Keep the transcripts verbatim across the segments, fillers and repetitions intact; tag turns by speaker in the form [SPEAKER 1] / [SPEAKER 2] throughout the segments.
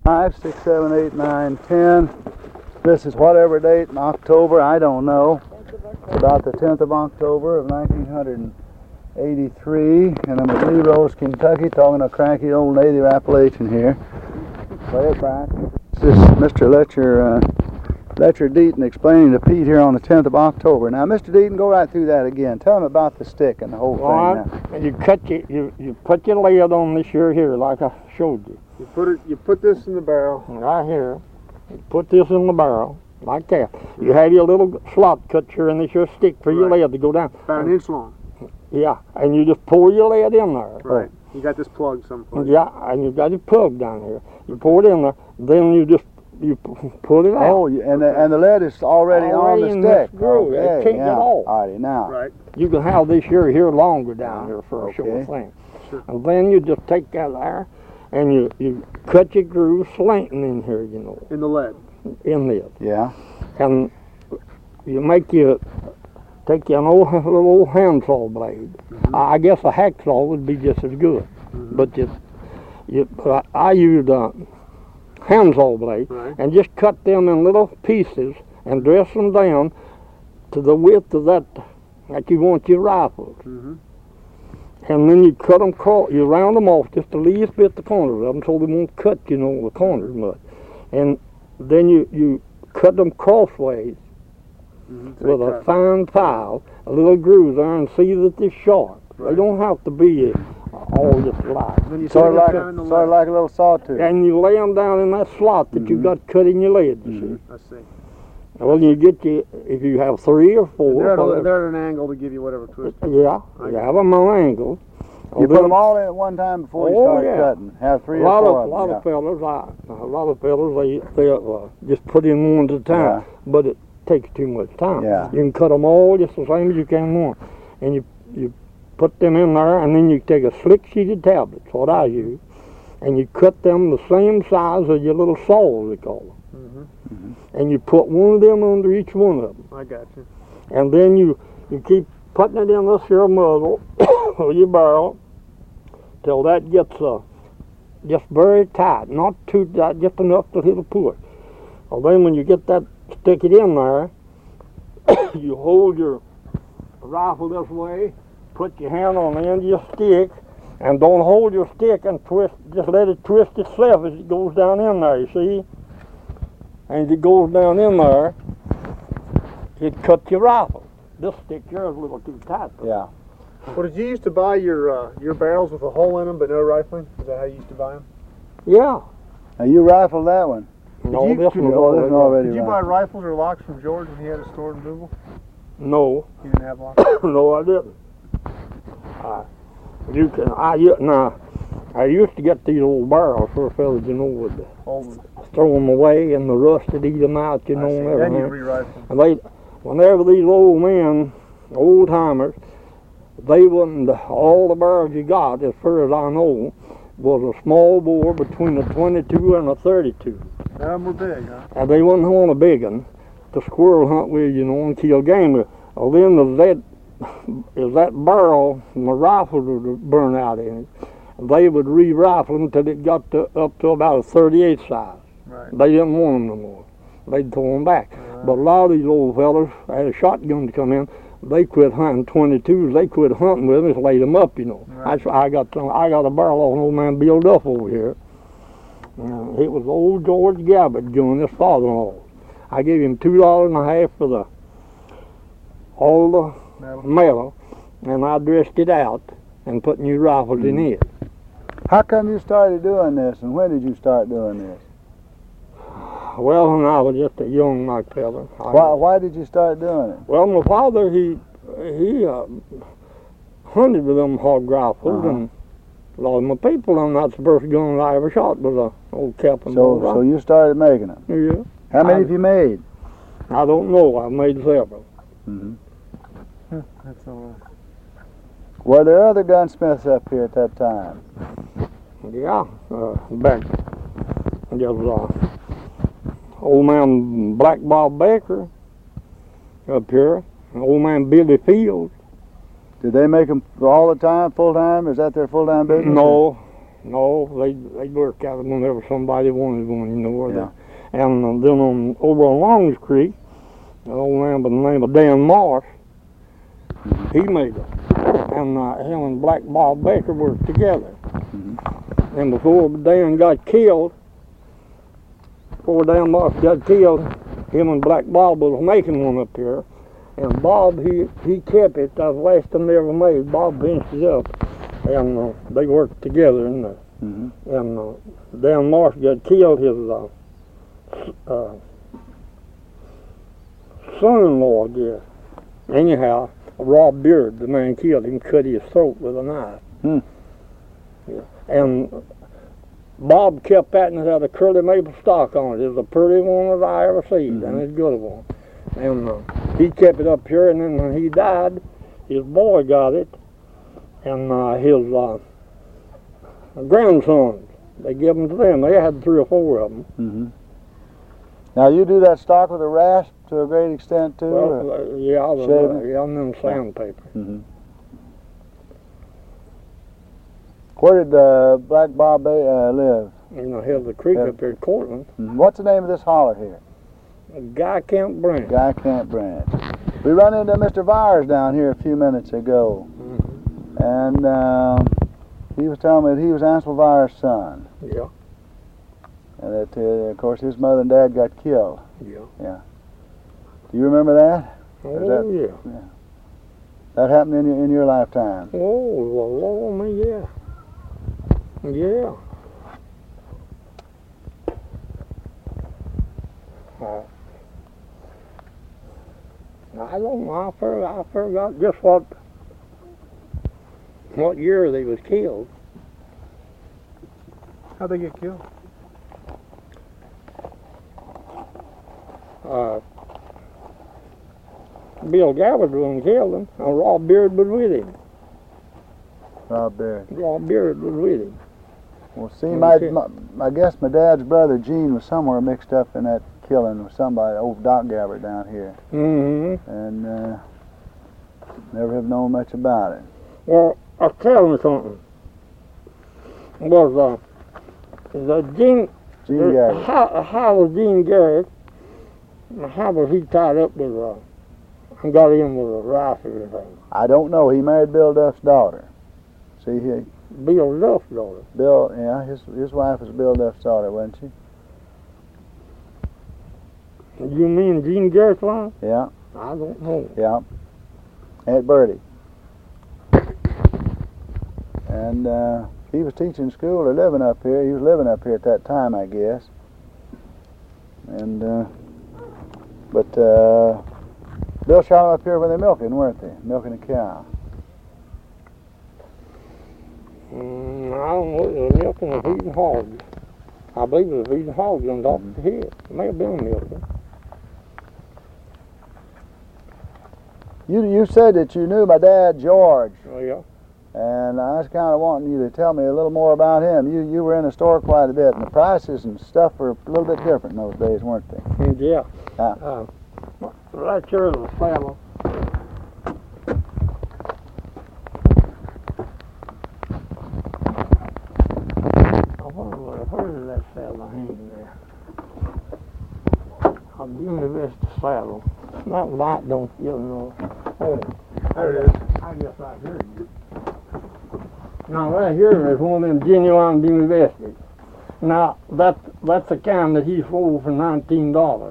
[SPEAKER 1] five, six, seven, eight, nine, ten. This is whatever date in October, I don't know. About the tenth of October of nineteen eighty-three, and I'm at Lee Rose, Kentucky, talking to cranky old native Appalachian here. Play it back. This is Mister Letcher, uh, Letcher Deaton explaining to Pete here on the tenth of October. Now, Mister Deaton, go right through that again. Tell him about the stick and the whole
[SPEAKER 2] All
[SPEAKER 1] thing.
[SPEAKER 2] right. Now. You cut your, you, you put your lid on this here, here, like I showed you.
[SPEAKER 3] You put it. You put this in the barrel.
[SPEAKER 2] Right here. You put this in the barrel, like that. You have your little slot cut here in this your stick for your
[SPEAKER 3] Right.
[SPEAKER 2] lead to go down.
[SPEAKER 3] About an inch long.
[SPEAKER 2] Yeah, and you just pour your lead in there.
[SPEAKER 3] Right. You got this plug someplace.
[SPEAKER 2] Yeah, and you got it plugged down here. You pour it in there, then you just you p- pull it out.
[SPEAKER 1] Oh, you- and the, and the lead is already,
[SPEAKER 2] Already
[SPEAKER 1] on
[SPEAKER 2] in
[SPEAKER 1] the
[SPEAKER 2] this
[SPEAKER 1] stick.
[SPEAKER 2] groove. It
[SPEAKER 1] Okay,
[SPEAKER 2] can't
[SPEAKER 1] yeah.
[SPEAKER 2] get off.
[SPEAKER 1] Alrighty, now.
[SPEAKER 3] Right.
[SPEAKER 2] You can have this here here longer down here for a
[SPEAKER 1] Okay.
[SPEAKER 2] short thing.
[SPEAKER 3] Sure.
[SPEAKER 2] And then you just take that there, and you you cut your groove slanting in here, you know,
[SPEAKER 3] In the lead.
[SPEAKER 2] in this.
[SPEAKER 1] Yeah.
[SPEAKER 2] And you make you take you an old little old handsaw blade.
[SPEAKER 3] Mm-hmm.
[SPEAKER 2] I I guess a hacksaw would be just as good,
[SPEAKER 3] Mm-hmm.
[SPEAKER 2] but you you but I, I used a handsaw blade
[SPEAKER 3] Right.
[SPEAKER 2] and just cut them in little pieces and dress them down to the width of that that you want your rifles.
[SPEAKER 3] Mm-hmm.
[SPEAKER 2] And then you cut them cross, you round them off just the least bit the corners of them so they won't cut, you know, the corners much. And then you, you cut them crossways
[SPEAKER 3] Mm-hmm.
[SPEAKER 2] with a fine file, a little groove there, and see that they're sharp. They
[SPEAKER 3] Right.
[SPEAKER 2] don't have to be all just like.
[SPEAKER 3] Then you
[SPEAKER 1] Sort of
[SPEAKER 3] put
[SPEAKER 1] like,
[SPEAKER 3] them in the
[SPEAKER 1] a, sort of
[SPEAKER 3] lead.
[SPEAKER 1] like a little sawtooth.
[SPEAKER 2] And you lay them down in that slot that you
[SPEAKER 1] Mhm.
[SPEAKER 2] got cut in your lead, you
[SPEAKER 1] Mhm.
[SPEAKER 3] I see.
[SPEAKER 2] see. Well, you get you, if you have three or four,
[SPEAKER 3] They're at, a,
[SPEAKER 2] whatever,
[SPEAKER 3] they're at an angle to give you whatever twist.
[SPEAKER 2] yeah,
[SPEAKER 3] I
[SPEAKER 2] you
[SPEAKER 3] got
[SPEAKER 2] have them on angles.
[SPEAKER 1] You
[SPEAKER 2] Well,
[SPEAKER 1] put
[SPEAKER 2] then-
[SPEAKER 1] them all in at one time before you
[SPEAKER 2] Oh,
[SPEAKER 1] start
[SPEAKER 2] yeah.
[SPEAKER 1] cutting. Have three
[SPEAKER 2] A
[SPEAKER 1] or
[SPEAKER 2] lot
[SPEAKER 1] four
[SPEAKER 2] of,
[SPEAKER 1] of
[SPEAKER 2] lot
[SPEAKER 1] them.
[SPEAKER 2] of fellas, I, a lot of fellas, they they uh, just put in one at a time,
[SPEAKER 1] Yeah.
[SPEAKER 2] but it takes too much time.
[SPEAKER 1] Yeah.
[SPEAKER 2] You can cut them all just the same as you can one, and you you put them in there, and then you take a slick sheeted tablet, that's what I use, and you cut them the same size as your little saws, they call them,
[SPEAKER 3] Mm-hmm.
[SPEAKER 2] and you put one of them under each one of them,
[SPEAKER 3] I got you.
[SPEAKER 2] and then you you keep putting it in this here muzzle of your barrel till that gets uh, just very tight, not too tight, just enough to hit a push. Well, then when you get that, stick it in there, you hold your rifle this way, put your hand on the end of your stick, and don't hold your stick and twist, just let it twist itself as it goes down in there, you see? And as it goes down in there, it cuts your rifle. This stick here is a little too tight.
[SPEAKER 1] Yeah.
[SPEAKER 3] Well, did you used to buy your uh, your barrels with a hole in them but no rifling? Is that how you used to buy them?
[SPEAKER 2] Yeah.
[SPEAKER 1] Now you rifled that one.
[SPEAKER 2] No,
[SPEAKER 3] you-
[SPEAKER 2] this
[SPEAKER 3] did
[SPEAKER 2] one's
[SPEAKER 1] you- oh, this one
[SPEAKER 2] already.
[SPEAKER 1] already
[SPEAKER 3] Did you buy
[SPEAKER 1] rifled.
[SPEAKER 3] rifles or locks from George when he had a store in Duval?
[SPEAKER 2] No.
[SPEAKER 3] He didn't have locks.
[SPEAKER 2] No, I didn't. Uh, you can. I u- now. I used to get these old barrels for fellas, you know, would
[SPEAKER 3] Old.
[SPEAKER 2] throw them away and the rust would eat them out, you
[SPEAKER 3] I
[SPEAKER 2] know,
[SPEAKER 3] see.
[SPEAKER 2] and
[SPEAKER 3] Then you
[SPEAKER 2] everything.
[SPEAKER 3] re-rifle them.
[SPEAKER 2] And they, whenever these old men, old timers, they wouldn't. All the barrels you got, as far as I know, was a small bore between a twenty-two and a thirty-two.
[SPEAKER 3] None of them were big, huh?
[SPEAKER 2] And they wouldn't want a big one to squirrel hunt with, you know, and kill game with. Well, then if that, if that barrel and the rifle would burn out in it, they would re-rifle them until it got to, up to about a thirty-eight size.
[SPEAKER 3] Right.
[SPEAKER 2] They didn't want them no more. They'd throw them back.
[SPEAKER 3] Uh,
[SPEAKER 2] But a lot of these old fellas had a shotgun to come in. They quit hunting twenty-twos. They quit hunting with them. Just laid them up, you know.
[SPEAKER 3] Right.
[SPEAKER 2] That's why I got some, I got a barrel off an old man Bill Duff over here. Uh, it was old George Gabbard gun, his father-in-law. I gave him two dollars and a half for the all the
[SPEAKER 3] metal.
[SPEAKER 2] metal, and I dressed it out and put new rifles in it.
[SPEAKER 1] How come you started doing this, and when did you start doing this?
[SPEAKER 2] Well, when I was just a young like fella. I-
[SPEAKER 1] Why, why did you start doing it?
[SPEAKER 2] Well, my father, he he uh, hunted with them hog rifles,
[SPEAKER 1] Uh-huh.
[SPEAKER 2] and a lot of my people, and that's the first gun I ever shot was a old Captain
[SPEAKER 1] So,
[SPEAKER 2] Bull
[SPEAKER 1] so you started making them.
[SPEAKER 2] rifle.
[SPEAKER 1] How many
[SPEAKER 2] I-
[SPEAKER 1] have you made?
[SPEAKER 2] Yeah, I don't know. I made several.
[SPEAKER 1] Mm-hmm.
[SPEAKER 3] That's all right.
[SPEAKER 1] Were there other gunsmiths up here at that time?
[SPEAKER 2] Yeah, uh, back there was uh, old man Black Bob Baker up here, and old man Billy Fields.
[SPEAKER 1] Did they make them all the time, full time? Is that their full time business?
[SPEAKER 2] No, No, they'd, they'd work out whenever somebody wanted one, you know. Or
[SPEAKER 1] Yeah.
[SPEAKER 2] they, and uh, then on, over on Longs Creek, an old man by the name of Dan Morris, he made it. And uh, him and Black Bob Baker worked together.
[SPEAKER 1] Mhm.
[SPEAKER 2] And before Dan got killed, before Dan Morris got killed, him and Black Bob was making one up here. And Bob, he, he kept it. That was the last one they ever made. Bob finished it up. And uh, they worked together. And, uh,
[SPEAKER 1] Mhm.
[SPEAKER 2] and uh, Dan Morris got killed. His uh, uh, son-in-law, I guess. Anyhow, Rob Beard, the man killed him, cut his throat with a knife.
[SPEAKER 1] Hmm.
[SPEAKER 2] Yeah. And Bob kept that and it had a curly maple stock on it. It was the pretty one that I ever seen,
[SPEAKER 1] Mhm.
[SPEAKER 2] and it's a good one. And uh, he kept it up here, and then when he died, his boy got it, and uh, his uh, grandsons, they gave them to them. They had three or four of them.
[SPEAKER 1] Mhm. Now you do that stock with a rasp to a great extent too. or-
[SPEAKER 2] Well, uh, yeah, the,
[SPEAKER 1] shaving?
[SPEAKER 2] uh, yeah, and then sandpaper.
[SPEAKER 1] Mhm. Where did uh, Black Bob Ba- uh, live?
[SPEAKER 2] You know, here's the creek
[SPEAKER 1] Yeah.
[SPEAKER 2] up here at Cortland.
[SPEAKER 1] Mhm. What's the name of this holler here?
[SPEAKER 2] Guy Camp Branch.
[SPEAKER 1] Guy Camp Branch. We run into Mister Vyers down here a few minutes ago,
[SPEAKER 2] Mhm.
[SPEAKER 1] and um, he was telling me that he was Ansel Vyers' son,
[SPEAKER 2] Yeah,
[SPEAKER 1] and that uh, of course his mother and dad got killed.
[SPEAKER 2] yeah.
[SPEAKER 1] Do you remember that?
[SPEAKER 2] Oh,
[SPEAKER 1] that-
[SPEAKER 2] yeah.
[SPEAKER 1] That happened in your in your lifetime.
[SPEAKER 2] Oh, well, Lord, me, yeah. Yeah. Uh, I don't know. I forgot, I forgot just what what year they was killed.
[SPEAKER 3] How'd they get killed?
[SPEAKER 2] Uh, Bill Gabbard was one killed him, and Rob Beard was with him.
[SPEAKER 1] Rob Beard.
[SPEAKER 2] Rob Beard was with him.
[SPEAKER 1] Well, see, my,
[SPEAKER 2] Okay.
[SPEAKER 1] my I guess my dad's brother Gene was somewhere mixed up in that killing with somebody, old Doc Gabbard down here,
[SPEAKER 2] Mm-hmm.
[SPEAKER 1] and uh, never have known much about it.
[SPEAKER 2] Well, I'll tell you something. Was uh, the Gene,
[SPEAKER 1] Gene
[SPEAKER 2] uh,
[SPEAKER 1] Gabbard.
[SPEAKER 2] how, how was Gene Garrett, how was he tied up with, uh, and got in with a rifle or anything?
[SPEAKER 1] I don't know. He married Bill Duff's daughter. See, he,
[SPEAKER 2] Bill Duff's daughter.
[SPEAKER 1] Bill, yeah, his his wife was Bill Duff's daughter, wasn't she?
[SPEAKER 2] You mean Gene Garrett's wife?
[SPEAKER 1] Yeah,
[SPEAKER 2] I don't know.
[SPEAKER 1] yeah. Aunt Bertie. And uh, he was teaching school or living up here. He was living up here at that time, I guess. And uh, but uh, Bill shot him up here when they milking, weren't they? Milking a cow.
[SPEAKER 2] Mm, I don't know. It was milking or feeding hogs. I believe it was feeding hogs on top of the head. It may have been milking.
[SPEAKER 1] You you said that you knew my dad George,
[SPEAKER 2] Oh, yeah.
[SPEAKER 1] and I was kind of wanting you to tell me a little more about him. You you were in the store quite a bit, and the prices and stuff were a little bit different in those days, weren't they?
[SPEAKER 2] Mm, yeah.
[SPEAKER 1] Yeah.
[SPEAKER 2] Uh, right here is the saddle. I wonder where is that saddle hanging there? I'll give me this saddle. That light don't give no. Oh,
[SPEAKER 3] There it is.
[SPEAKER 2] I guess right here. Now right here is one of them genuine Jimmy Vested. Now that that's the kind that he sold for nineteen dollars.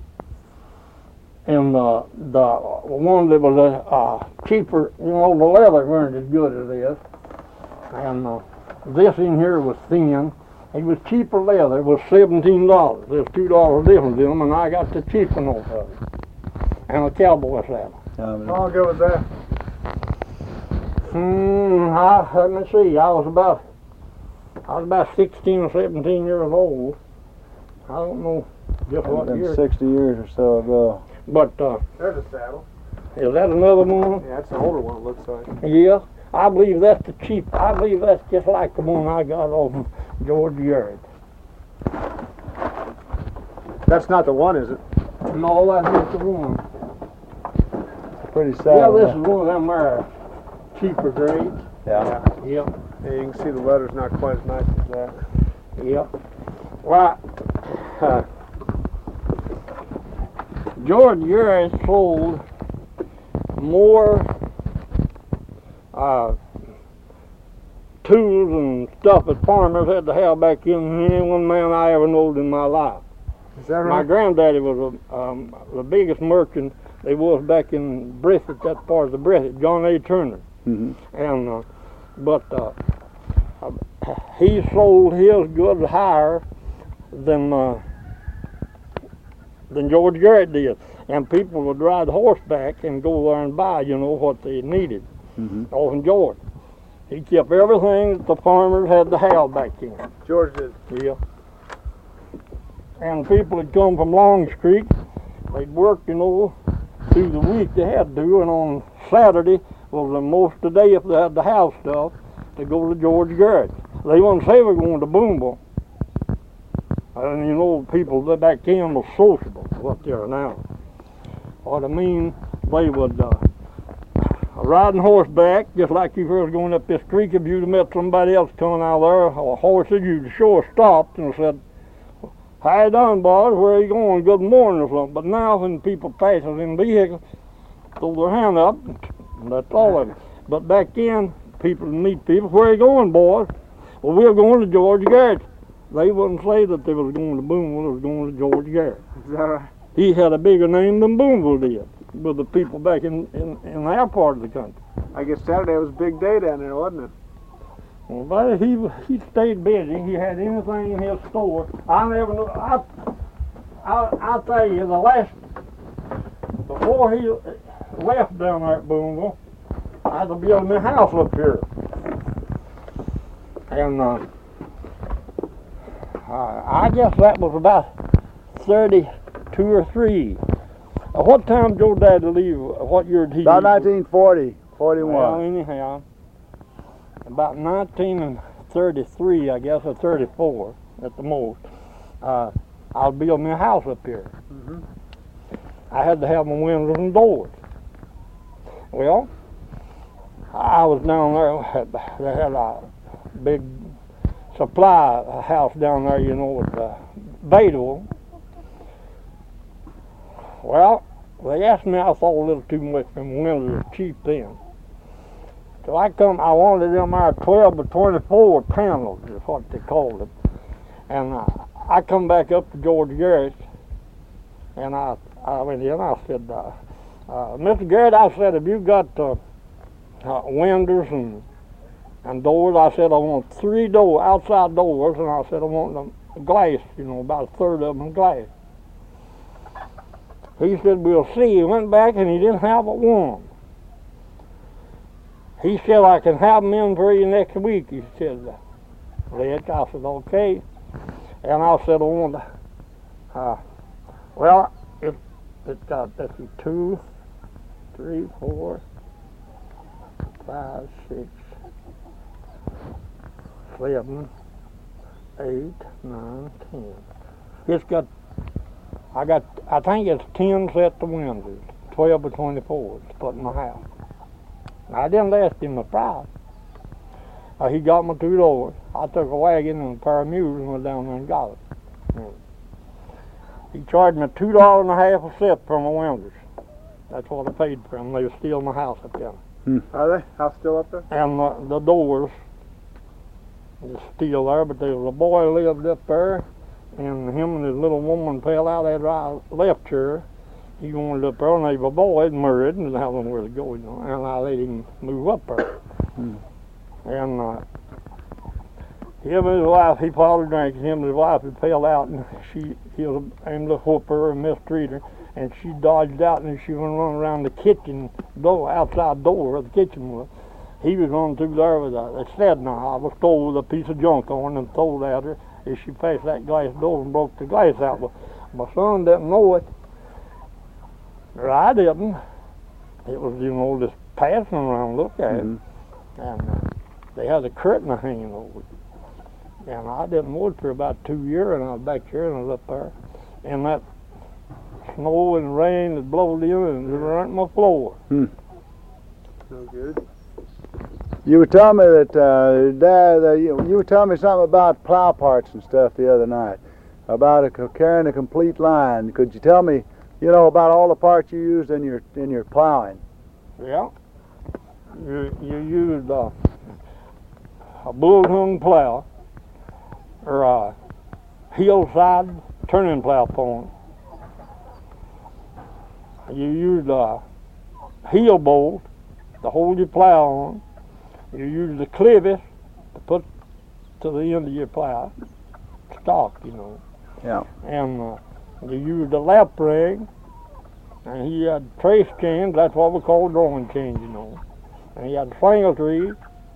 [SPEAKER 2] And uh, the one that was a uh, cheaper, you know, the leather weren't as good as this. And uh, this in here was thin. It was cheaper leather. It was seventeen dollars. There's two dollars difference in them, and I got the cheap one off of it. And a cowboy saddle.
[SPEAKER 1] Um,
[SPEAKER 3] How long ago was that?
[SPEAKER 2] Hmm, I, let me see. I was about, I was about sixteen or seventeen years old. I don't know just what
[SPEAKER 1] been
[SPEAKER 2] year.
[SPEAKER 1] sixty years or so ago.
[SPEAKER 2] But uh,
[SPEAKER 3] There's a saddle.
[SPEAKER 2] is that another one?
[SPEAKER 3] Yeah, that's an older one, it looks like.
[SPEAKER 2] Yeah, I believe that's the cheap. I believe that's just like the one I got off of George Garrett.
[SPEAKER 3] That's not the one, is it?
[SPEAKER 2] No, that's just the one.
[SPEAKER 1] Pretty sad.
[SPEAKER 2] Yeah, this is one of them there. cheaper grades.
[SPEAKER 1] Yeah.
[SPEAKER 2] Yep.
[SPEAKER 3] Yeah, you can see the letter's not quite as nice as that.
[SPEAKER 2] Yep. Well, uh, George Garrett sold more uh, tools and stuff that farmers had to have back in than any one man I ever knowed in my life.
[SPEAKER 3] Is that
[SPEAKER 2] My
[SPEAKER 3] right?
[SPEAKER 2] granddaddy was a, um, the biggest merchant there was back in Breathitt, that part of the Breathitt, John A. Turner.
[SPEAKER 1] Mm-hmm.
[SPEAKER 2] And uh, but uh, uh, he sold his goods higher than uh, than George Garrett did, and people would ride horseback and go there and buy, you know, what they needed.
[SPEAKER 1] Mm-hmm.
[SPEAKER 2] Off in George, he kept everything that the farmers had to have back in.
[SPEAKER 3] George did.
[SPEAKER 2] Yeah. And people had come from Longs Creek. They'd work, you know, through the week they had to, and on Saturday was the most of the day if they had to have stuff to go to George Garrett. They wouldn't say we're going to Boonville. And you know, people that back then was sociable, what they are now. What I mean, they would uh, riding horseback, just like you was going up this creek. If you'd met somebody else coming out there, or horses, you'd sure stopped and said, "How you doing, boys? Where are you going? Good morning," or something. But now when people pass us in vehicles, throw their hand up, and that's all of it. But back then, people would meet people, "Where are you going, boys?" "Well, we're going to George Garrett." They wouldn't say that they was going to Boonville, they was going to George Garrett.
[SPEAKER 3] Is that right?
[SPEAKER 2] He had a bigger name than Boonville did with the people back in, in, in our part of the country.
[SPEAKER 3] I guess Saturday was a big day down there, wasn't it?
[SPEAKER 2] Well, buddy, he he stayed busy. He had anything in his store. I never knew. I I I tell you, the last before he left down there at Boonville, I had to build my house up here, and uh, I, I guess that was about thirty-two or three. Uh, what time Joe Dad leave? What year did he?
[SPEAKER 1] About
[SPEAKER 2] leave?
[SPEAKER 1] nineteen forty, forty-one.
[SPEAKER 2] Well, anyhow, about nineteen thirty-three, I guess, or thirty-four at the most, uh, I'll build me a house up here.
[SPEAKER 3] Mm-hmm.
[SPEAKER 2] I had to have my windows and doors. Well, I was down there, they had a big supply house down there, you know, at uh, Badeville. Well, they asked me, I thought a little too much for my windows was cheap then. So I come, I wanted them there twelve by twenty-four panels is what they called it. And uh, I come back up to George Garrett, and I, I went in, I said, uh, uh, "Mister Garrett," I said, "have you got uh, uh, windows and and doors?" I said, "I want three door, outside doors," and I said, "I want them glass, you know, about a third of them glass." He said, "We'll see." He went back and he didn't have but one. He said, "I can have them in for you next week." He said, "Rich." I said, "Okay." And I said, "I want to, uh, well, it, it's got, let's see, two, three, four, five, six, seven, eight, nine, ten. It's got, I got, I think it's ten sets of windows, twelve by twenty-fours to put in my house." I didn't ask him the price. Uh, he got me two doors. I took a wagon and a pair of mules and went down there and got it. Mm. He charged me two dollars and a half a set for my windows. That's what I paid for them. They were still in my house up there.
[SPEAKER 1] Hmm.
[SPEAKER 3] Are they? House still up there?
[SPEAKER 2] And the, the doors is still there, but there was a boy lived up there, and him and his little woman fell out after I left her. He wanted up there, and they were boys married and didn't have nowhere to go, you know, and I let him move up there.
[SPEAKER 1] Hmm.
[SPEAKER 2] And uh, him and his wife, he probably drank, him and his wife had fell out, and she, he was aimed to whoop her and mistreat her, and she dodged out, and she went running around the kitchen door, outside door where the kitchen was. He was running through there with a, a sled knife, was stole with a piece of junk on and threw it at her as she passed that glass door and broke the glass out. But my son didn't know it. Or I didn't. It was, you know, just passing around, look at
[SPEAKER 1] Mm-hmm.
[SPEAKER 2] it. And uh, they had a curtain hanging over it. And I didn't know it for about two years, and I was back here and I was up there. And that snow and rain had blowed in and it burnt my floor.
[SPEAKER 3] No good.
[SPEAKER 1] You were telling me that, uh, Dad, uh, you, you were telling me something about plow parts and stuff the other night, about a, carrying a complete line. Could you tell me, you know, about all the parts you used in your in your plowing?
[SPEAKER 2] Yeah. You, you used uh, a bull hung plow, or a hillside turning plow point. You used a heel bolt to hold your plow on. You used the clevis to put to the end of your plow, stock, you know.
[SPEAKER 1] Yeah.
[SPEAKER 2] And uh, you used a lap ring, and he had trace chains, that's what we call drawing chains, you know. And he had slingle trees.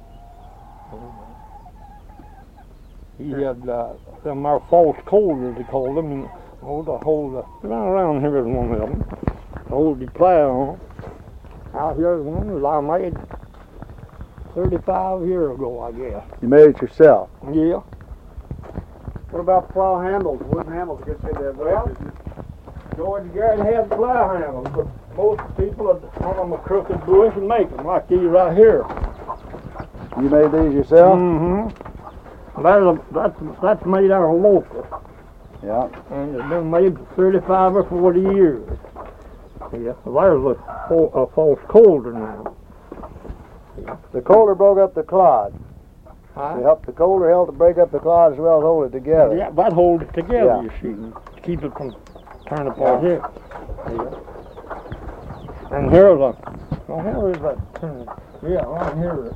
[SPEAKER 2] He had uh, them our false colders, they called them, and hold the hold the, around here is one of them. Hold the plow on. Out here's one that I made thirty-five years ago, I guess.
[SPEAKER 1] You made it yourself?
[SPEAKER 2] Yeah.
[SPEAKER 3] What about plow handles, wooden handles? I guess you had to have
[SPEAKER 2] Well,
[SPEAKER 3] those.
[SPEAKER 2] George Garrett had plow handles, but most people are on them a crooked bush and make them like these right here.
[SPEAKER 1] You made these yourself?
[SPEAKER 2] Mm-hmm. That's, a, that's, that's made out of local,
[SPEAKER 1] Yeah.
[SPEAKER 2] and it's been made for thirty-five or forty years. Yeah, there's a, a false colder now.
[SPEAKER 1] The colder broke up the clod.
[SPEAKER 2] Huh?
[SPEAKER 1] It helped the colder helped to break up the clod as well as hold it together.
[SPEAKER 2] Yeah, that holds it together,
[SPEAKER 1] Yeah.
[SPEAKER 2] you see, to keep it from turning apart here. Yeah. And here's a, well, here is that turn. Yeah, right here.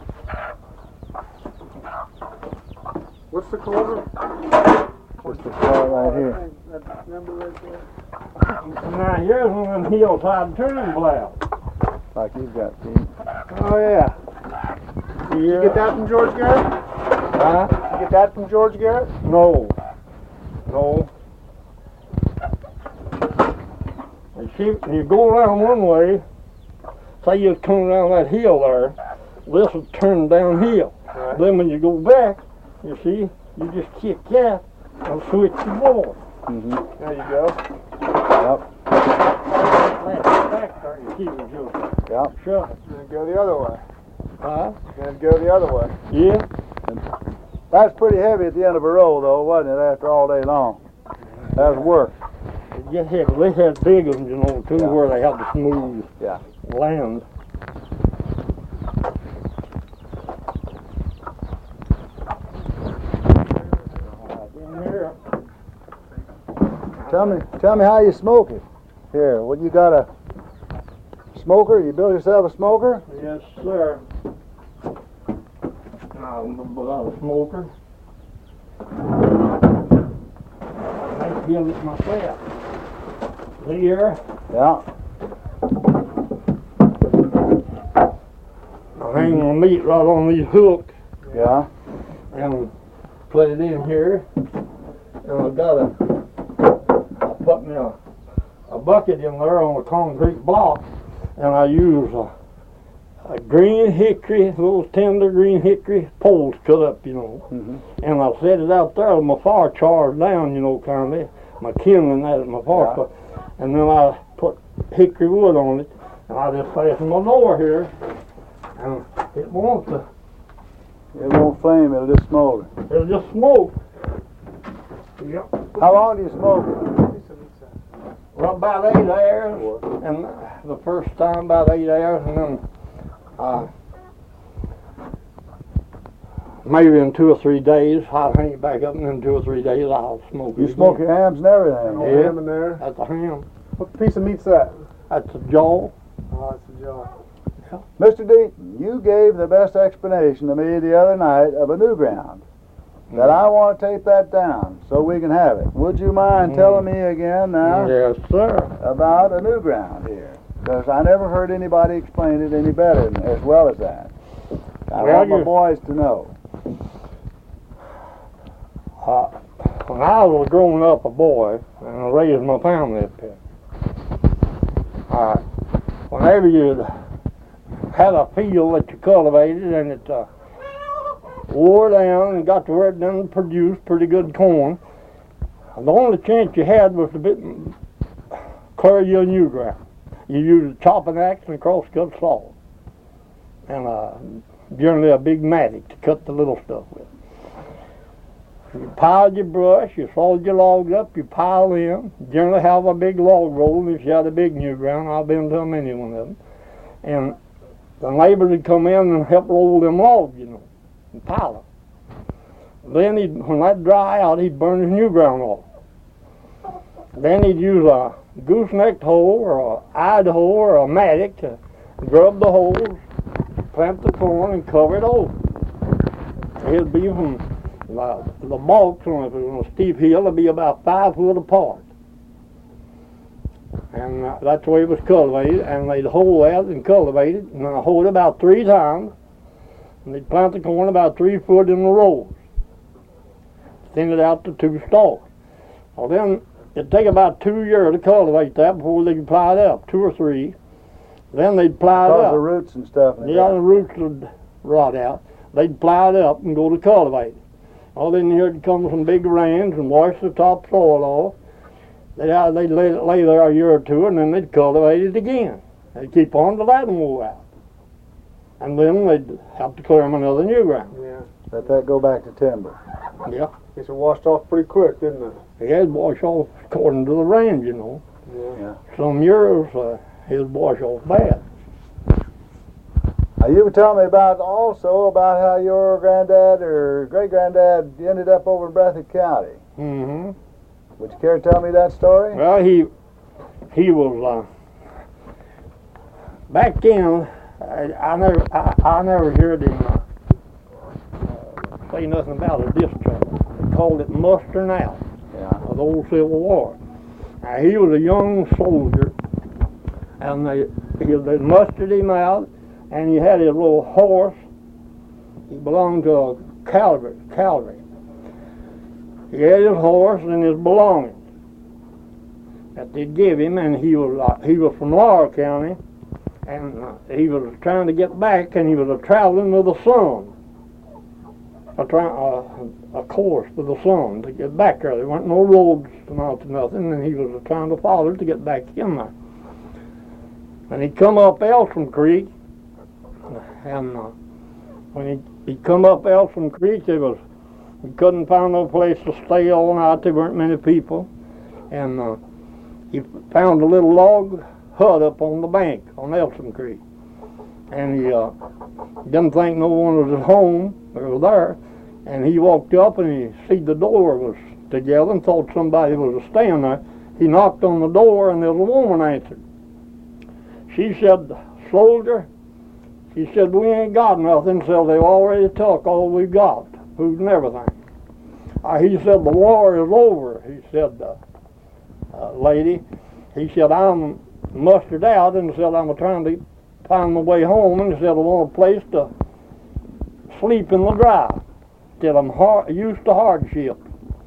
[SPEAKER 3] What's the colder?
[SPEAKER 1] Just the clod right here.
[SPEAKER 3] That number right there.
[SPEAKER 2] Now here's one of them hillside turning plows.
[SPEAKER 1] Like you've got, Pete.
[SPEAKER 3] Oh yeah.
[SPEAKER 2] Yeah.
[SPEAKER 3] You get that from George Garrett?
[SPEAKER 2] Huh?
[SPEAKER 3] You get that from George Garrett?
[SPEAKER 2] No. No. You see, you go around one way, say you come around that hill there, this will turn downhill.
[SPEAKER 3] Right.
[SPEAKER 2] Then when you go back, you see, you just kick that and switch the ball.
[SPEAKER 1] Mm-hmm.
[SPEAKER 3] There you go.
[SPEAKER 1] Yep.
[SPEAKER 2] That's back there, you keep it just
[SPEAKER 1] Yep.
[SPEAKER 2] shut.
[SPEAKER 3] Then go the other way.
[SPEAKER 2] Huh?
[SPEAKER 3] Then go the other way.
[SPEAKER 2] Yeah.
[SPEAKER 1] That's pretty heavy at the end of a row, though, wasn't it, after all day long? That was work.
[SPEAKER 2] It gets heavy. They had big ones, you know, too,
[SPEAKER 1] Yeah.
[SPEAKER 2] where they had the smooth
[SPEAKER 1] Yeah.
[SPEAKER 2] land. In here.
[SPEAKER 1] Tell me, tell me how you smoke it. Here, what you got a smoker? You build yourself a smoker?
[SPEAKER 2] Yes, sir. I'm without a smoker. I build it myself. Here,
[SPEAKER 1] Yeah.
[SPEAKER 2] I hang my meat right on these hooks
[SPEAKER 1] Yeah.
[SPEAKER 2] and put it in here. And I got a, I put me a, a bucket in there on a concrete block, and I use a, a green hickory, those tender green hickory poles cut up, you know.
[SPEAKER 1] Mm-hmm.
[SPEAKER 2] And I set it out there with my fire charged down, you know, kind of, my kindling that at my fire.
[SPEAKER 1] Yeah.
[SPEAKER 2] And then I put hickory wood on it, and I just fasten my door here, and it won't, uh,
[SPEAKER 1] It won't flame, it'll just smolder.
[SPEAKER 2] it'll just smoke. Yep.
[SPEAKER 1] How long do you smoke it?
[SPEAKER 2] Well, about eight hours, and the first time about eight hours, and then uh, maybe in two or three days, I'll hang it back up, and in two or three days, I'll smoke
[SPEAKER 1] You
[SPEAKER 2] it
[SPEAKER 1] smoke
[SPEAKER 2] again.
[SPEAKER 1] your hams and everything.
[SPEAKER 3] No
[SPEAKER 2] Yeah.
[SPEAKER 3] ham in there.
[SPEAKER 2] That's a ham.
[SPEAKER 3] What piece of meat's that?
[SPEAKER 2] That's a jaw.
[SPEAKER 3] Oh, it's a jaw.
[SPEAKER 1] Mister Deaton, you gave the best explanation to me the other night of a new ground. That I want to tape that down so we can have it. Would you mind
[SPEAKER 2] Mm.
[SPEAKER 1] telling me again now
[SPEAKER 2] Yes, sir.
[SPEAKER 1] about a new ground here? Because I never heard anybody explain it any better than, as well as that. I
[SPEAKER 2] Well,
[SPEAKER 1] want my
[SPEAKER 2] you-
[SPEAKER 1] boys to know.
[SPEAKER 2] Uh, when I was growing up a boy, and I raised my family up here, uh, whenever you had a field that you cultivated and it uh, wore down and got to where it done produce pretty good corn, the only chance you had was to bit, clear your new ground. You used a chopping axe and a crosscut saw. And uh, generally a big mattock to cut the little stuff with. You piled your brush, you sawed your logs up, you pile in. Generally have a big log roll if you had a big new ground. I've been to many one of them. And the neighbors would come in and help roll them logs, you know, and pile them. Then he'd, when that dry out, he'd burn his new ground off. Then he'd use a gooseneck hoe or a eyed hoe or a mattock to grub the holes, plant the corn, and cover it over. It'd be from the, the balks on a, on a steep hill, it'd be about five foot apart. And uh, that's the way it was cultivated, and they'd hoe that and cultivate it, and I hoe it about three times, and they'd plant the corn about three foot in the rows. Thin it out to two stalks. Well, then it'd take about two years to cultivate that before they could ply it up, two or three. Then they'd ply it
[SPEAKER 1] Because
[SPEAKER 2] up.
[SPEAKER 1] the roots and stuff. And
[SPEAKER 2] Yeah, the roots would rot out. They'd ply it up and go to cultivate it. Well, then here'd come some big rains and wash the top soil off. They'd, uh, they'd lay it lay there a year or two, and then they'd cultivate it again. They'd keep on till that one wore out. And then they'd have to clear them another new ground.
[SPEAKER 3] Yeah.
[SPEAKER 1] Let that go back to timber.
[SPEAKER 2] Yeah.
[SPEAKER 3] Guess it washed off pretty quick, didn't it?
[SPEAKER 2] It'd wash off according to the rain, you know.
[SPEAKER 3] Yeah.
[SPEAKER 1] Yeah.
[SPEAKER 2] Some years, uh, it'd wash off bad.
[SPEAKER 1] Now, you were telling me about also about how your granddad or great-granddad ended up over in Breathitt County.
[SPEAKER 2] Mm-hmm.
[SPEAKER 1] Would you care to tell me that story?
[SPEAKER 2] Well, he he was uh, back then. I, I never I, I never heard him uh, uh, say nothing about a discharge. They called it mustering out
[SPEAKER 1] Yeah.
[SPEAKER 2] of the old Civil War. Now, he was a young soldier, and they he, they mustered him out, and he had his little horse. He belonged to a cavalry. cavalry. He had his horse and his belongings that they'd give him, and he was uh, he was from Laurel County, and uh, he was trying to get back, and he was uh, traveling with the sun, a, tra uh, a course with the sun to get back there. There weren't no roads to mount to nothing, and he was uh, trying to follow it to get back in there. And he come up Elsom Creek, and uh, when he he come up Elsom Creek, there was he couldn't find no place to stay all night. There weren't many people, and uh, he found a little log hut up on the bank on Elsom Creek, and he uh, didn't think no one was at home or there, and he walked up and he see the door was together and thought somebody was staying there. He knocked on the door, and there was a woman answered. She said, "Soldier," she said, "we ain't got nothing, so they've already took all we've got, food and everything." Uh, he said, "The war is over," he said, uh, uh, lady. He said, "I'm mustered out," and said, "I'm trying to find my way home," and he said, "I want a place to sleep in the dry." He said, "I'm hard, used to hardship."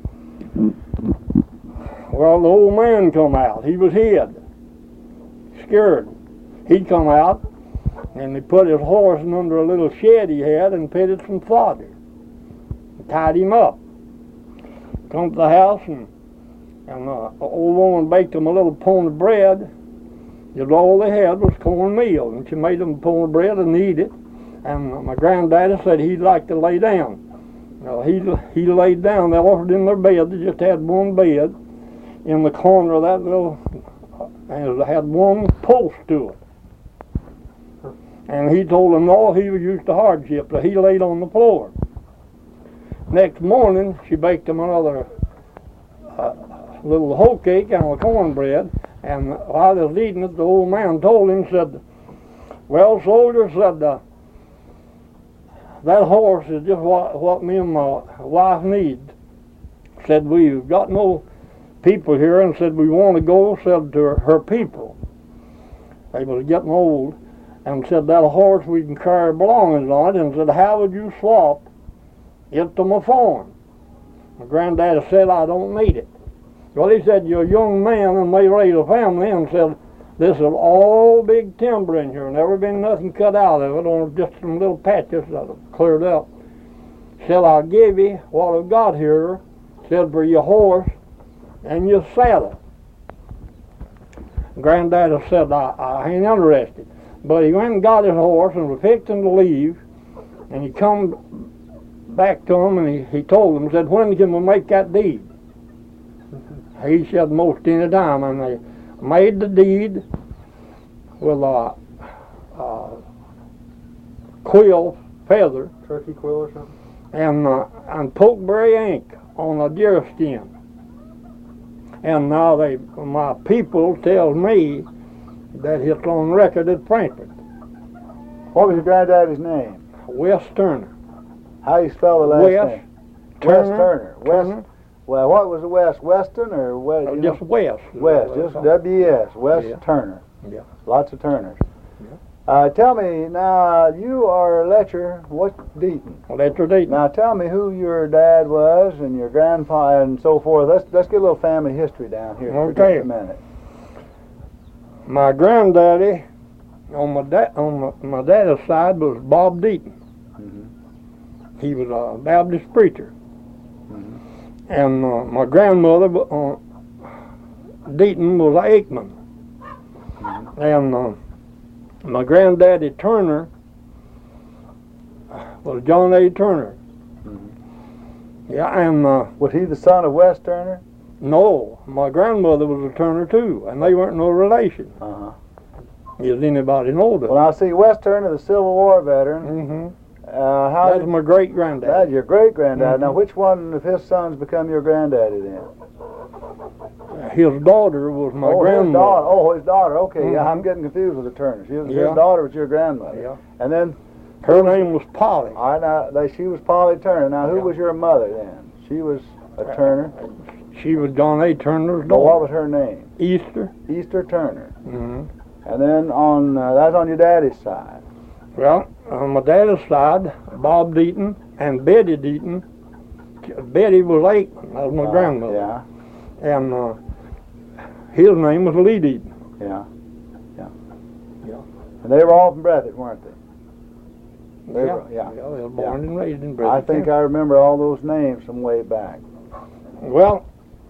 [SPEAKER 2] Well, the old man come out. He was hid, scared. He come out, and he put his horse in under a little shed he had and pitted some fodder. Tied him up. Come to the house, and, and uh, the old woman baked them a little pound of bread. Just all they had was cornmeal, and she made them a pound of bread and eat it. And uh, my granddaddy said he'd like to lay down. Well, he, he laid down. They offered him their bed. They just had one bed in the corner of that little, and it had one post to it. And he told them, no, he was used to hardship, so he laid on the floor. Next morning, she baked him another uh, little hoe cake and a cornbread, and while they was eating it, the old man told him, said, "Well, soldier," said, uh, "that horse is just what, what me and my wife need." Said, "We've got no people here," and said, "we want to go," said, "to her, her people." They was getting old, and said, "that horse we can carry belongings on," and said, "how would you swap it to my farm?" My granddaddy said, "I don't need it." Well, he said, "you're a young man and may raise a family," and said, "this is all big timber in here, never been nothing cut out of it, on just some little patches that are cleared up. Said, I'll give you what I've got here," said, "for your horse and your saddle." Granddaddy said, I, I ain't interested. But he went and got his horse and was fixing to leave, And he come back to him and he, he told them, said, when can we make that deed? He said, most any time. And they made the deed with a, a quill feather.
[SPEAKER 3] Turkey quill or something?
[SPEAKER 2] And, uh, and pokeberry ink on a deer skin. And now they, my people tell me that it's on record at Frankfort.
[SPEAKER 1] What was your granddaddy's name?
[SPEAKER 2] Wes Turner.
[SPEAKER 1] How you spell the last
[SPEAKER 2] Wes
[SPEAKER 1] name?
[SPEAKER 2] Turner.
[SPEAKER 1] Wes Turner.
[SPEAKER 2] Turner.
[SPEAKER 1] West. Well, what was the West? Western or West?
[SPEAKER 2] Uh, just Wes.
[SPEAKER 1] West. Just W S. Wes
[SPEAKER 2] Yeah.
[SPEAKER 1] Turner.
[SPEAKER 2] Yeah.
[SPEAKER 1] Lots of Turners.
[SPEAKER 2] Yeah.
[SPEAKER 1] Uh, tell me now, you are a Letcher. What's Deaton?
[SPEAKER 2] Letcher Deaton.
[SPEAKER 1] Now tell me who your dad was and your grandfather and so forth. Let's let's get a little family history down here for
[SPEAKER 2] Okay.
[SPEAKER 1] just a minute.
[SPEAKER 2] My granddaddy on my da- on my, my daddy's side was Bob Deaton.
[SPEAKER 1] Mm-hmm.
[SPEAKER 2] He was a Baptist preacher.
[SPEAKER 1] Mm-hmm.
[SPEAKER 2] And uh, my grandmother, uh, Deaton, was a Aikman.
[SPEAKER 1] Mm-hmm.
[SPEAKER 2] And uh, my granddaddy Turner was John A. Turner.
[SPEAKER 1] Mm-hmm.
[SPEAKER 2] Yeah, and uh,
[SPEAKER 1] Was he the son of Wes Turner?
[SPEAKER 2] no, my grandmother was a Turner too, and they weren't no relation.
[SPEAKER 1] Uh-huh.
[SPEAKER 2] Does anybody know that?
[SPEAKER 1] Well, I see Wes Turner, the Civil War veteran.
[SPEAKER 2] Mm-hmm.
[SPEAKER 1] Uh, how
[SPEAKER 2] That's
[SPEAKER 1] did,
[SPEAKER 2] my great granddad.
[SPEAKER 1] that's your great granddad. Now,
[SPEAKER 2] Mhm.
[SPEAKER 1] which one of his sons become your granddaddy then?
[SPEAKER 2] His daughter was my
[SPEAKER 1] oh,
[SPEAKER 2] grandmother.
[SPEAKER 1] his daughter. Oh, his daughter. Okay, yeah,
[SPEAKER 2] Mhm.
[SPEAKER 1] I'm getting confused with the Turners. His,
[SPEAKER 2] Yeah.
[SPEAKER 1] his daughter was your grandmother.
[SPEAKER 2] Yeah.
[SPEAKER 1] And then,
[SPEAKER 2] Her name was Polly.
[SPEAKER 1] all right, now they, she was Polly Turner. Now, who
[SPEAKER 2] Yeah.
[SPEAKER 1] was your mother then? She was a Turner.
[SPEAKER 2] She was John A. Turner's
[SPEAKER 1] But what
[SPEAKER 2] daughter.
[SPEAKER 1] was her name?
[SPEAKER 2] Easter.
[SPEAKER 1] Easter Turner.
[SPEAKER 2] Mm-hmm.
[SPEAKER 1] And then on uh, that's on your daddy's side.
[SPEAKER 2] Well, on my daddy's side, Bob Deaton and Betty Deaton. Betty was eight. That was my
[SPEAKER 1] Uh,
[SPEAKER 2] grandmother.
[SPEAKER 1] Yeah,
[SPEAKER 2] And uh, his name was Lee Deaton.
[SPEAKER 1] yeah, yeah.
[SPEAKER 2] Yeah.
[SPEAKER 1] And they were all from Breathitt, weren't they? They
[SPEAKER 2] yeah.
[SPEAKER 1] were- yeah.
[SPEAKER 2] They were born and raised in
[SPEAKER 1] I
[SPEAKER 2] Breathitt.
[SPEAKER 1] think I remember all those names from way back.
[SPEAKER 2] Well,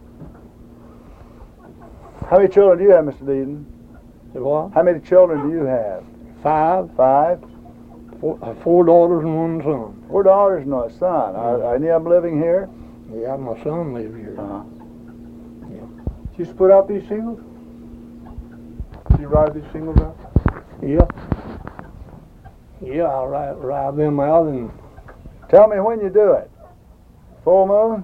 [SPEAKER 1] How many children do you have, Mister Deaton?
[SPEAKER 2] what?
[SPEAKER 1] How many children do you have?
[SPEAKER 2] Five,
[SPEAKER 1] Five?
[SPEAKER 2] four, uh, four daughters and one son.
[SPEAKER 1] Four daughters and a son. Are, are any of them living here?
[SPEAKER 2] Yeah, my son lives here.
[SPEAKER 1] Uh-huh.
[SPEAKER 3] Did you split out these shingles? Did you ride these shingles out?
[SPEAKER 2] Yeah. Yeah, I ride, ride them out and
[SPEAKER 1] Tell me when you do it. Full moon?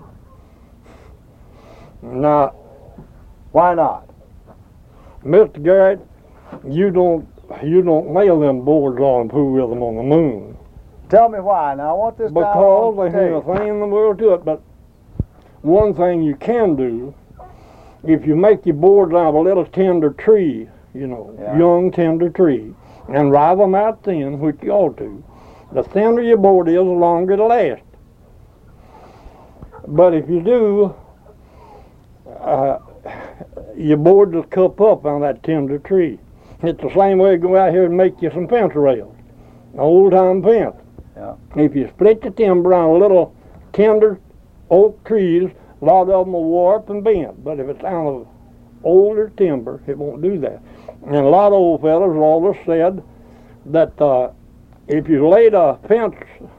[SPEAKER 2] now,
[SPEAKER 1] Why not?
[SPEAKER 2] Mister Garrett, you don't you don't nail them boards on poo with them on the moon.
[SPEAKER 1] Tell me why. Now I want this guy
[SPEAKER 2] Because
[SPEAKER 1] on
[SPEAKER 2] they ain't a
[SPEAKER 1] tape.
[SPEAKER 2] thing in the world to it. But one thing you can do, if you make your boards out of a little tender tree, you know,
[SPEAKER 1] Yeah.
[SPEAKER 2] young tender tree, and ride them out thin, which you ought to, the thinner your board is, the longer it'll last. But if you do, uh, your board will cup up on that tender tree. It's the same way to go out here and make you some fence rails, old time fence.
[SPEAKER 1] Yeah.
[SPEAKER 2] If you split the timber on little tender oak trees, a lot of them will warp and bend. But if it's on of older timber, it won't do that. And a lot of old fellas always said that uh, if you laid a fence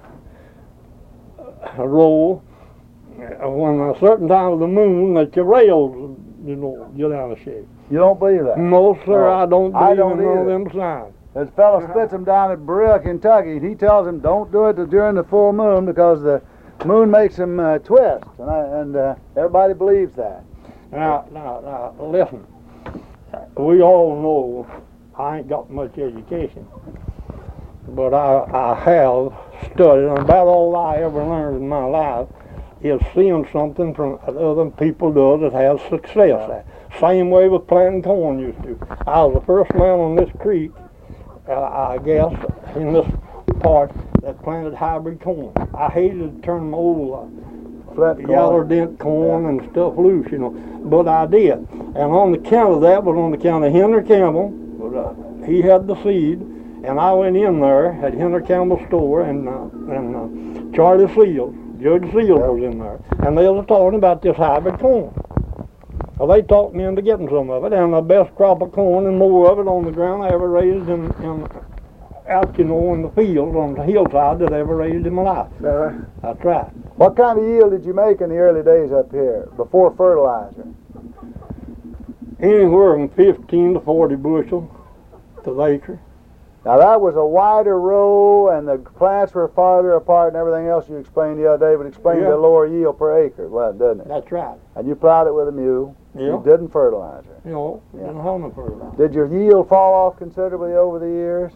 [SPEAKER 2] uh, roll uh, when a certain time of the moon, that your rails, you know, get out of shape.
[SPEAKER 1] You don't believe that?
[SPEAKER 2] No, sir,
[SPEAKER 1] No,
[SPEAKER 2] I don't
[SPEAKER 1] I
[SPEAKER 2] believe
[SPEAKER 1] don't
[SPEAKER 2] in none of
[SPEAKER 1] either.
[SPEAKER 2] them signs.
[SPEAKER 1] This fellow splits them down at Berea, Kentucky, and he tells them don't do it during the full moon because the moon makes them uh, twist, and, I, and uh, everybody believes that.
[SPEAKER 2] Now, now, now, listen. We all know I ain't got much education, but I, I have studied, and about all I ever learned in my life is seeing something from other people do that has success. Same way with planting corn used to. I was the first man on this creek, uh, I guess, in this part that planted hybrid corn. I hated to turn my old uh,
[SPEAKER 1] Flat corn.
[SPEAKER 2] yellow dent corn and stuff loose, you know, but I did. And on the count of that was on the count of Henry Campbell. But, uh, he had the seed, and I went in there at Henry Campbell's store, and uh, and uh, Charlie Seals, Judge Seals was in there, and they were talking about this hybrid corn. Well, they talked me into getting some of it, and the best crop of corn and more of it on the ground I ever raised in, in out, you know, in the field on the hillside that I ever raised in my life.
[SPEAKER 1] Uh,
[SPEAKER 2] That's right.
[SPEAKER 1] what kind of yield did you make in the early days up here before fertilizer?
[SPEAKER 2] Anywhere from fifteen to forty bushel to the acre.
[SPEAKER 1] Now that was a wider row, and the plants were farther apart, and everything else you explained the other day would explain
[SPEAKER 2] Yeah.
[SPEAKER 1] the lower yield per acre, well, doesn't it?
[SPEAKER 2] That's right.
[SPEAKER 1] And you plowed it with a mule.
[SPEAKER 2] Yeah.
[SPEAKER 1] You didn't fertilize it.
[SPEAKER 2] You know,
[SPEAKER 1] Yeah.
[SPEAKER 2] didn't have no fertilizer.
[SPEAKER 1] Did your yield fall off considerably over the years?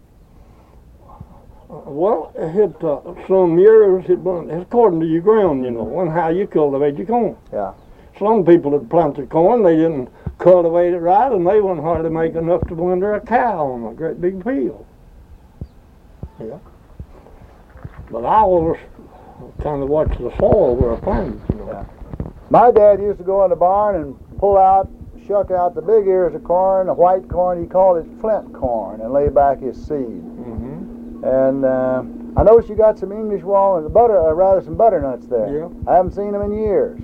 [SPEAKER 2] Uh, well, it hit, uh, some years, it, it's according to your ground, you know, and how you cultivate your corn.
[SPEAKER 1] Yeah.
[SPEAKER 2] Some people that planted corn, they didn't cultivate it right, and they wouldn't hardly make enough to winter a cow on a great big field. Yeah. But I always kind of watch the soil where I planted, you know.
[SPEAKER 1] Yeah. My dad used to go in the barn and pull out, shuck out the big ears of corn, the white corn. He called it flint corn, and lay back his seed.
[SPEAKER 2] Mm-hmm.
[SPEAKER 1] And uh, I noticed you got some English walnuts, butter, uh, rather some butternuts there.
[SPEAKER 2] Yeah.
[SPEAKER 1] I haven't seen them in years.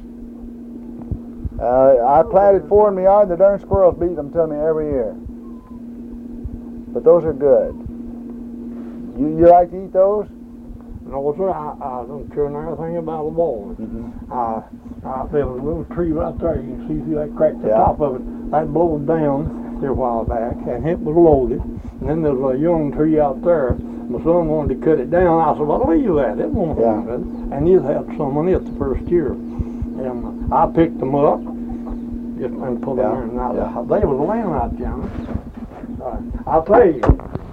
[SPEAKER 1] Uh, I planted four in my yard. The darn squirrels beat them to me every year. But those are good. You you like to eat those?
[SPEAKER 2] No, sir, I, I don't care anything about the walnut.
[SPEAKER 1] Mm-hmm.
[SPEAKER 2] I, I there's a little tree right there. You can see, see that crack at the
[SPEAKER 1] Yeah.
[SPEAKER 2] top of it. That blowed down there a while back, and it was loaded. And then there's a young tree out there. My son wanted to cut it down. I said, well, leave that. It won't
[SPEAKER 1] Yeah.
[SPEAKER 2] harm it. And he had some on it the first year. And I picked them up just and put
[SPEAKER 1] Yeah.
[SPEAKER 2] them in. Now,
[SPEAKER 1] Yeah.
[SPEAKER 2] they was laying out, Johnny. Uh, I'll tell you.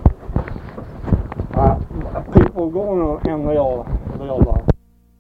[SPEAKER 2] Uh, people going and they'll, they'll uh,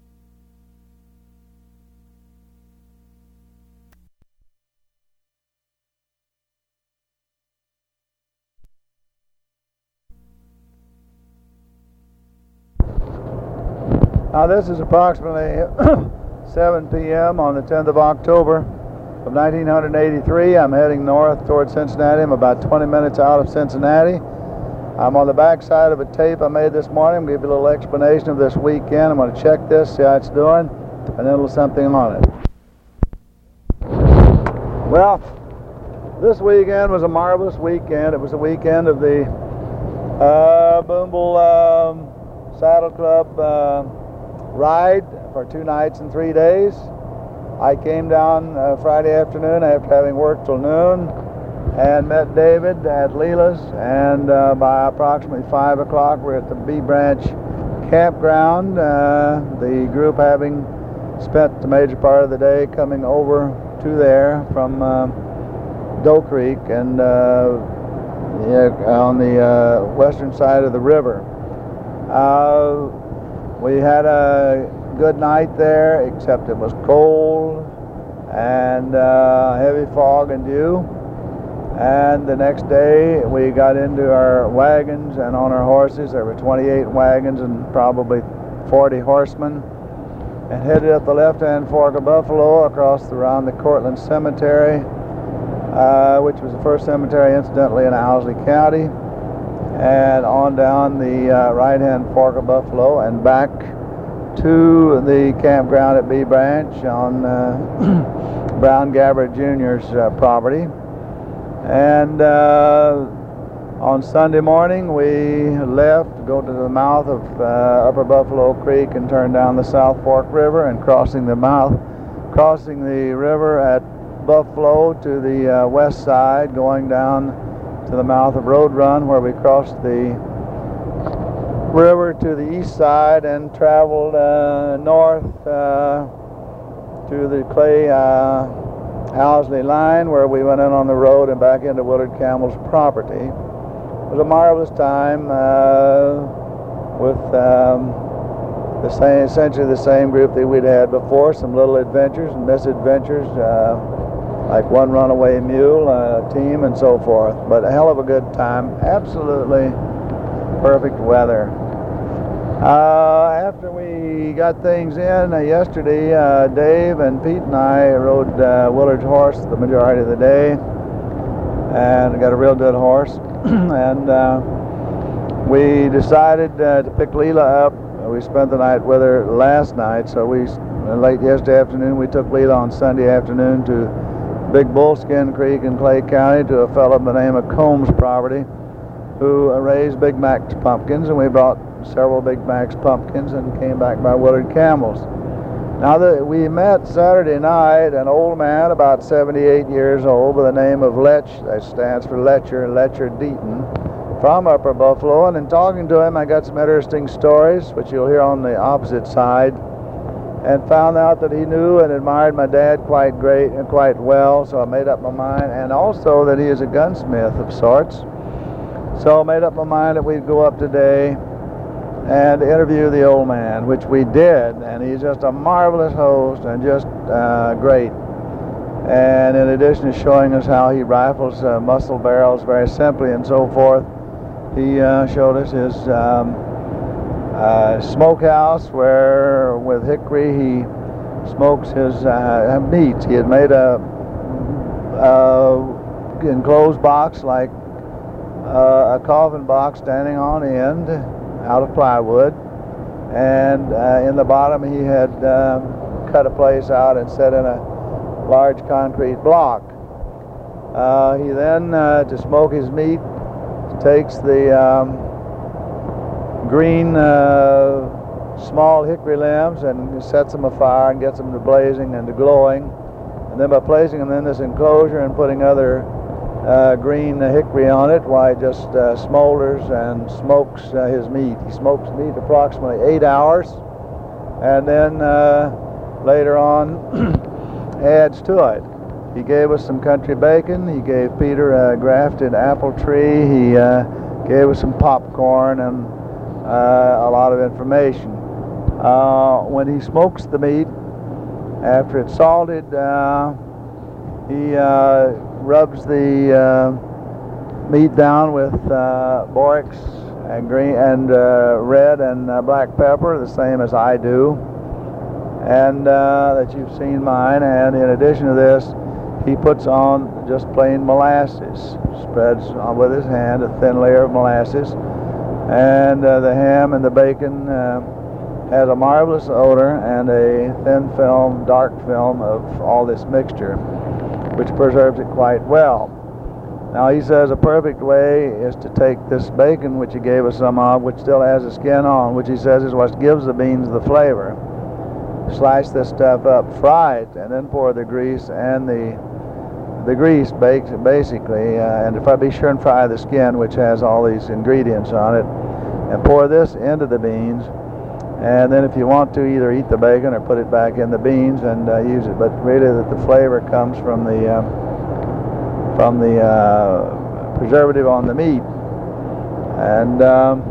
[SPEAKER 1] Now this is approximately seven p m on the tenth of October of nineteen eighty-three. I'm heading north toward Cincinnati. I'm about twenty minutes out of Cincinnati. I'm on the back side of a tape I made this morning. I'm going to give you a little explanation of this weekend. I'm going to check this, see how it's doing, and then a little something on it. Well, this weekend was a marvelous weekend. It was the weekend of the uh, Boonville um, Saddle Club uh, ride for two nights and three days. I came down uh, Friday afternoon after having worked till noon and met David at Leela's, and uh, by approximately five o'clock we're at the Bee Branch campground, uh, the group having spent the major part of the day coming over to there from uh, Doe Creek and uh, yeah, on the uh, western side of the river. Uh, we had a good night there, except it was cold and uh, heavy fog and dew. And the next day we got into our wagons and on our horses. There were twenty-eight wagons and probably forty horsemen, and headed up the left-hand fork of Buffalo across the, around the Cortland Cemetery, uh, which was the first cemetery incidentally in Owsley County, and on down the uh, right-hand fork of Buffalo and back to the campground at Bee Branch on uh, Brown Gabbard Junior's uh, property. And uh, on Sunday morning we left to go to the mouth of uh, Upper Buffalo Creek and turn down the South Fork River, and crossing the mouth, crossing the river at Buffalo to the uh, west side, going down to the mouth of Road Run, where we crossed the river to the east side and traveled uh, north uh, to the Clay uh, Owsley line, where we went in on the road and back into Willard Campbell's property. It was a marvelous time uh, with um, the same, essentially the same group that we'd had before. Some little adventures and misadventures, uh, like one runaway mule, a team, and so forth. But a hell of a good time. Absolutely perfect weather. Uh, after we got things in uh, yesterday, uh, Dave and Pete and I rode uh, Willard's horse the majority of the day, and got a real good horse. and uh, we decided uh, to pick Leela up. We spent the night with her last night, so we late yesterday afternoon we took Leela on Sunday afternoon to Big Bullskin Creek in Clay County to a fellow by the name of Combs property, who raised Big Mac's pumpkins, and we brought several Big Mac's pumpkins and came back by Willard Camels. Now, the, we met Saturday night an old man about seventy-eight years old by the name of Letch, that stands for Letcher, Letcher Deaton, from Upper Buffalo, and in talking to him I got some interesting stories, which you'll hear on the opposite side, and found out that he knew and admired my dad quite great and quite well, so I made up my mind, and also that he is a gunsmith of sorts. So I made up my mind that we'd go up today and interview the old man, which we did, and he's just a marvelous host and just uh, great. And in addition to showing us how he rifles uh, muscle barrels very simply and so forth, he uh, showed us his um, uh, smokehouse where with hickory he smokes his uh, meats. He had made a uh, enclosed box like uh, a coffin box standing on end out of plywood, and uh, in the bottom he had um, cut a place out and set in a large concrete block. Uh, he then, uh, to smoke his meat, takes the um, green uh, small hickory limbs and sets them afire and gets them to blazing and to glowing, and then by placing them in this enclosure and putting other uh, green hickory on it, why it just uh, smolders and smokes uh, his meat. He smokes meat approximately eight hours, and then uh, later on adds to it. He gave us some country bacon. He gave Peter a grafted apple tree. He uh, gave us some popcorn and uh, a lot of information. Uh, when he smokes the meat, after it's salted, uh, he uh, rubs the uh, meat down with uh, borax and green and uh, red and uh, black pepper, the same as I do, and uh, that you've seen mine. And in addition to this, he puts on just plain molasses, spreads on with his hand a thin layer of molasses, and uh, the ham and the bacon uh, has a marvelous odor and a thin film, dark film of all this mixture, which preserves it quite well. Now he says a perfect way is to take this bacon, which he gave us some of, which still has the skin on, which he says is what gives the beans the flavor. Slice this stuff up, fry it, and then pour the grease and the the grease baked basically, uh, and if I be sure and fry the skin, which has all these ingredients on it, and pour this into the beans, and then if you want to, either eat the bacon or put it back in the beans and uh, use it. But really, that the flavor comes from the uh, from the uh, preservative on the meat. And um,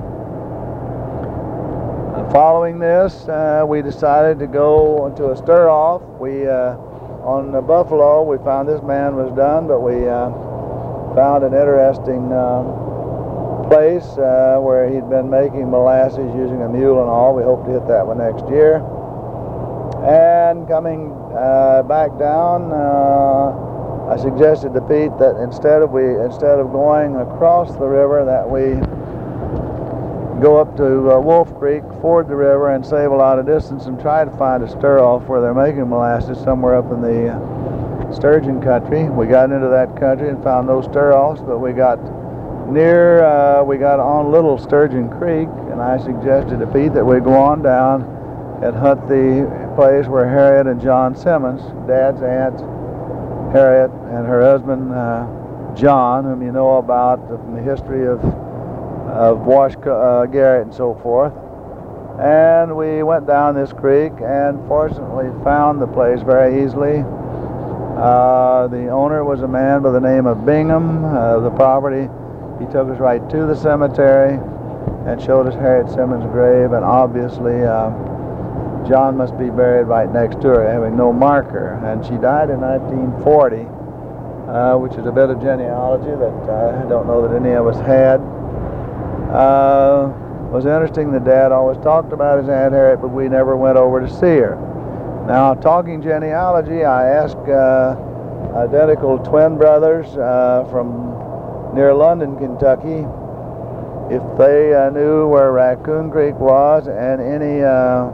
[SPEAKER 1] following this, uh, we decided to go into a stir-off. We uh, on the Buffalo, we found this man was done, but we uh, found an interesting uh, place uh, where he'd been making molasses using a mule and all. We hope to hit that one next year. And coming uh, back down, uh, I suggested to Pete that instead of we instead of going across the river, that we go up to uh, Wolf Creek, ford the river, and save a lot of distance and try to find a stir-off where they're making molasses somewhere up in the uh, Sturgeon country. We got into that country and found no stir-offs, but we got near, uh, we got on Little Sturgeon Creek, and I suggested to Pete that we go on down and hunt the place where Harriet and John Simmons, Dad's aunt Harriet and her husband uh, John, whom you know about from the history of of Wash uh, Garrett and so forth. And we went down this creek and fortunately found the place very easily. Uh, the owner was a man by the name of Bingham of uh, the property. He took us right to the cemetery and showed us Harriet Simmons' grave, and obviously uh, John must be buried right next to her, having no marker. And she died in nineteen forty, uh, which is a bit of genealogy that uh, I don't know that any of us had. Uh, was interesting that Dad always talked about his Aunt Harriet, but we never went over to see her. Now, talking genealogy, I asked uh, identical twin brothers uh, from near London, Kentucky, if they uh, knew where Raccoon Creek was and any uh,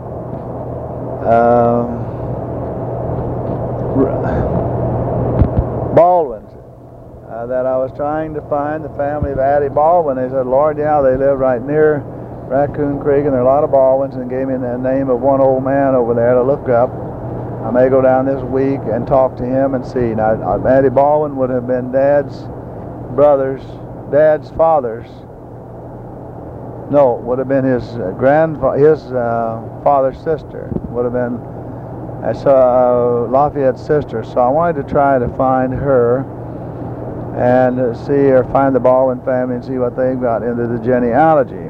[SPEAKER 1] uh, Baldwins. Uh, uh, that I was trying to find the family of Addie Baldwin. They said, Lord, yeah, they live right near Raccoon Creek, and there are a lot of Baldwins, and gave me the name of one old man over there to look up. I may go down this week and talk to him and see. Now, Addie Baldwin would have been Dad's brother's, Dad's father's, no, would have been his uh, grandfather, his uh, father's sister, would have been uh, so, uh, Lafayette's sister. So I wanted to try to find her and uh, see or find the Baldwin family and see what they've got into the genealogy.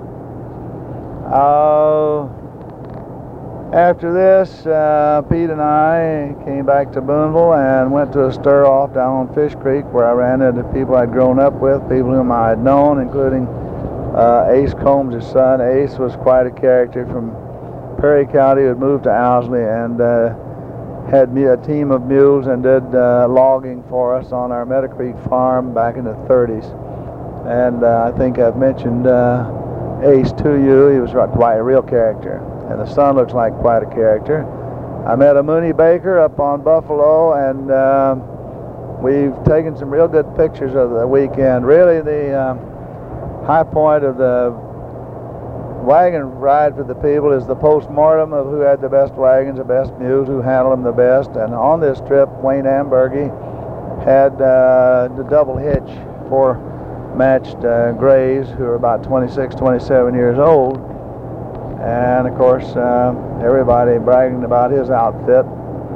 [SPEAKER 1] Uh, after this, uh, Pete and I came back to Boonville and went to a stir-off down on Fish Creek, where I ran into people I'd grown up with, people whom I had known, including uh, Ace Combs' son. Ace was quite a character from Perry County who had moved to Owsley and uh, had me a team of mules and did uh, logging for us on our Meadow Creek farm back in the thirties. And uh, I think I've mentioned uh, Ace to you. He was quite a real character, and the son looks like quite a character. I met a Mooney Baker up on Buffalo, and uh, we've taken some real good pictures of the weekend. Really, the uh, high point of the wagon ride for the people is the post-mortem of who had the best wagons, the best mules, who handled them the best. And on this trip, Wayne Ambergy had uh, the double hitch for matched uh, grays who are about twenty-six, twenty-seven years old. And of course, uh, everybody bragging about his outfit.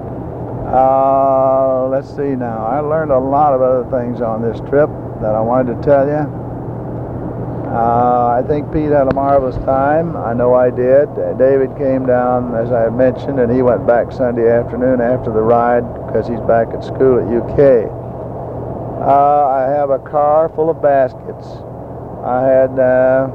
[SPEAKER 1] Uh, let's see now. I learned a lot of other things on this trip that I wanted to tell you. Uh, I think Pete had a marvelous time. I know I did. Uh, David came down, as I mentioned, and he went back Sunday afternoon after the ride because he's back at school at U K. Uh, I have a car full of baskets. I had uh,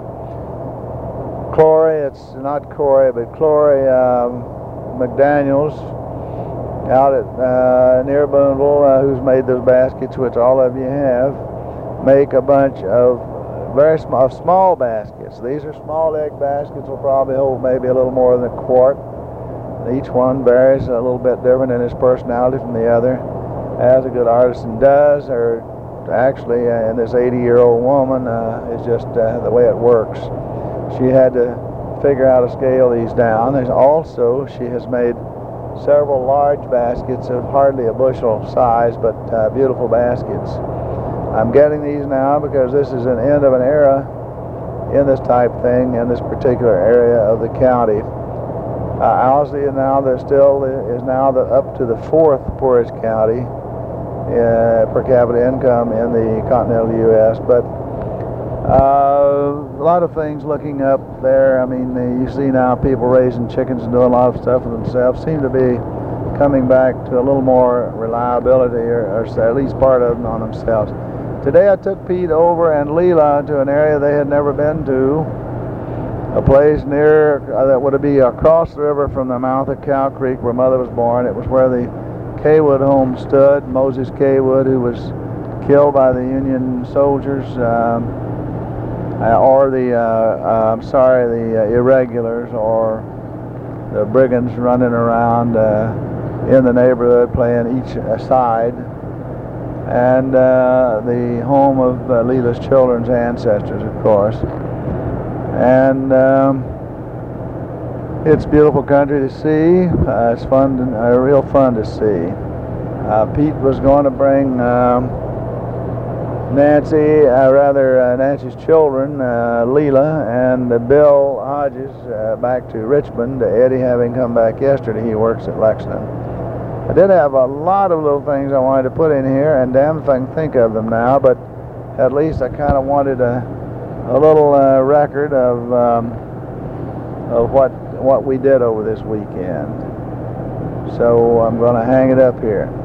[SPEAKER 1] Clory, it's not Corey, but Clory um, McDaniels out at uh, near Boonville, uh, who's made those baskets, which all of you have, make a bunch of very small, small baskets. These are small egg baskets, will probably hold maybe a little more than a quart. Each one varies a little bit different in his personality from the other, as a good artisan does, or actually, uh, in this eighty-year-old woman, uh, is just uh, the way it works. She had to figure out how to scale these down. There's also, she has made several large baskets of hardly a bushel size, but uh, beautiful baskets. I'm getting these now because this is an end of an era in this type thing in this particular area of the county. Uh, Owsley is now the still is now the up to the fourth poorest county uh, per capita income in the continental U S But uh, a lot of things looking up there. I mean, the, you see now people raising chickens and doing a lot of stuff for themselves. Seem to be coming back to a little more reliability, or, or at least part of them on themselves. Today I took Pete over and Leela to an area they had never been to, a place near, uh, that would be across the river from the mouth of Cow Creek where Mother was born. It was where the Kaywood home stood, Moses Kaywood, who was killed by the Union soldiers, um, uh, or the, uh, uh, I'm sorry, the uh, irregulars, or the brigands running around uh, in the neighborhood playing each side. And uh, the home of uh, Leela's children's ancestors, of course. And um, it's beautiful country to see. Uh, it's fun, to, uh, real fun to see. Uh, Pete was going to bring um, Nancy, uh, rather uh, Nancy's children, uh, Leela and uh, Bill Hodges, uh, back to Richmond. Eddie having come back yesterday, he works at Lexington. I did have a lot of little things I wanted to put in here, and damn if I can think of them now, but at least I kind of wanted a, a little uh, record of, um, of what, what we did over this weekend. So I'm going to hang it up here.